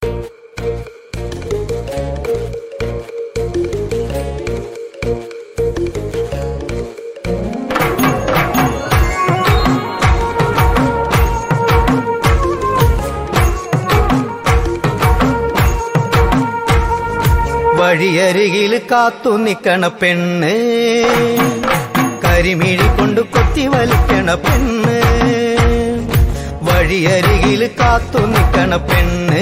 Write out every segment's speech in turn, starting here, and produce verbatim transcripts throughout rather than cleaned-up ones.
വഴിയരികിൽ കാത്തു നിക്കണ പെണ്ണ്, കരിമിഴി കൊണ്ട് കൊത്തി വലിക്കണ പെണ്ണ്. വഴിയരികിൽ കാത്തു നിക്കണ പെണ്ണ്,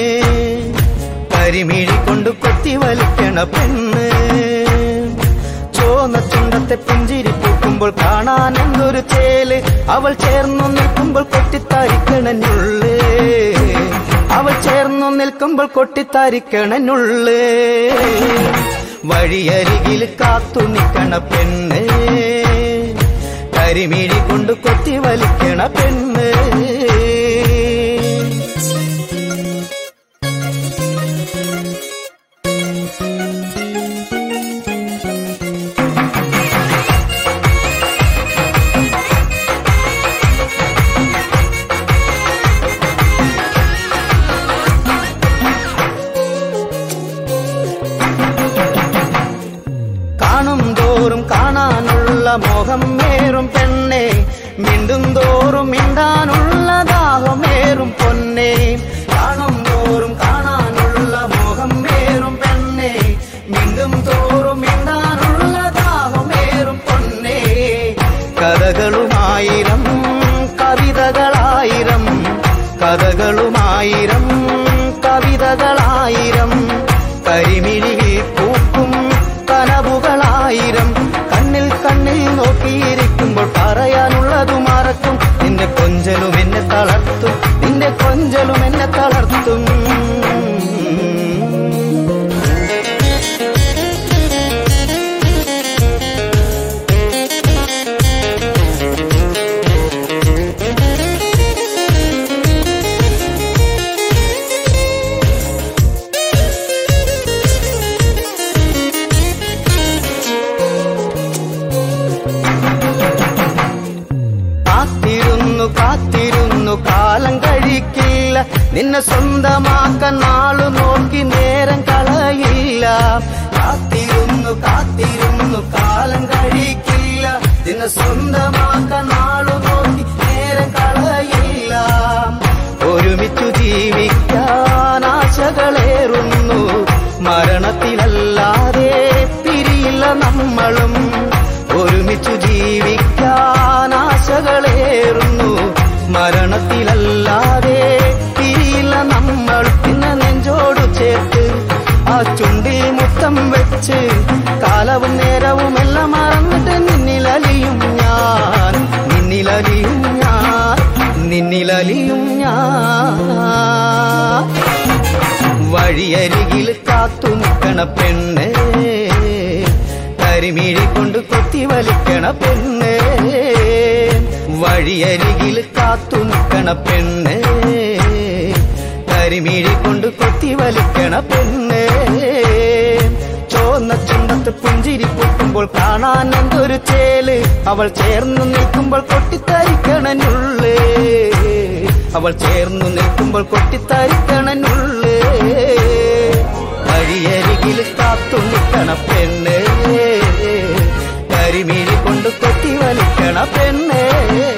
കരിമിഴി കൊണ്ട് കൊത്തി വലിക്കണ പെണ്ണ്. ചോന്ന ചുണ്ടത്തെ പുഞ്ചിരി പൂക്കുമ്പോൾ കാണാൻ എന്തൊരു ചേല്, അവൾ ചേർന്നു നിൽക്കുമ്പോൾ കൊട്ടിത്താരിക്കണനുള്ളേ, അവൾ ചേർന്നു നിൽക്കുമ്പോൾ കൊട്ടിത്താരിക്കണനുള്ളേ. വഴിയരികിൽ കാത്തു നിൽക്കണ പെണ്ണ്, കരിമിഴി കൊണ്ട് കൊത്തി വലിക്കണ പെണ്ണ്. കാണും തോറും കാണാനുള്ള മോഹം മേറും പെണ്ണെ, മിണ്ടും തോറും മിണ്ടാനുള്ള ദാഹമേറും പൊന്നെ. കാണും തോറും കാണാനുള്ള മോഹം മേറും പെണ്ണെ, മിണ്ടും തോറും മിണ്ടാനുള്ള ദാഹമേറും പൊന്നെ. കഥകളുമായിരം കവിതകളായിരം, കഥകളുമായിരം കവിതകളായിരം, കരിമിഴിയിൽ പൂക്കും കനവുകളായിരം. കണ്ണിൽ കണ്ണിൽ നോക്കിയിരിക്കുമ്പോൾ പറയാനുള്ളതു മറക്കും, നിന്റെ കൊഞ്ചലും എന്നെ തളർത്തും, നിന്റെ കൊഞ്ചലും എന്നെ തളർത്തും. കാത്തിരുന്നു കാലം കഴിക്കില്ല, നിന്നെ സ്വന്തമാക്കാൻ നാളു നോക്കി നേരം കളയില്ല. കാത്തിരുന്നു കാത്തിരുന്നു കാലം കഴിക്കില്ല, നിന്നെ സ്വന്തമാക്കാൻ നാളു നോക്കി നേരം കളയില്ല. ഒരുമിച്ചു ജീവിക്കാൻ ആശകളേറുന്നു, മരണത്തിലല്ലാതെ പിരിയില്ല നമ്മളും. ഒരുമിച്ചു ജീവിക്കാൻ ആശകളേറുന്നു, മരണത്തിലല്ലാതെ പിരിയില്ല നമ്മൾ. പിന്നെ നെഞ്ചോടു ചേർത്ത് ആ ചുണ്ടിൽ മുത്തം വെച്ച്, കാലവും നേരവും എല്ലാം മറന്നിട്ട് നിന്നിലലിയും ഞാൻ, നിന്നിലലിയും ഞാൻ, നിന്നിലലിയും ഞാൻ. വഴിയരികിൽ കാത്തു നിൽക്കണ പെണ്ണ്, കരിമിഴി കൊണ്ട് കൊത്തി വലിക്കണ പെണ്ണ്. വഴിയരികിൽ കാത്തു നിൽക്കണ പെണ്ണ്, കരിമിഴി കൊണ്ട് കൊത്തി വലിക്കണ പെണ്ണ്. ചോന്ന ചുണ്ടത്ത് പുഞ്ചിരി പൂക്കുമ്പോൾ കാണാൻ എന്തൊരു ചേല്, അവൾ ചേർന്നു നിൽക്കുമ്പോൾ കൊട്ടിത്തരിക്കണനുള്ളേ, അവൾ ചേർന്നു നിൽക്കുമ്പോൾ കൊട്ടിത്തരിക്കണനുള്ളേ. വഴിയരികിൽ കാത്തു നിൽക്കണ പെണ്ണ്, കരിമിഴി കൊണ്ട് കൊത്തി വലിക്കണ പെണ്ണ്.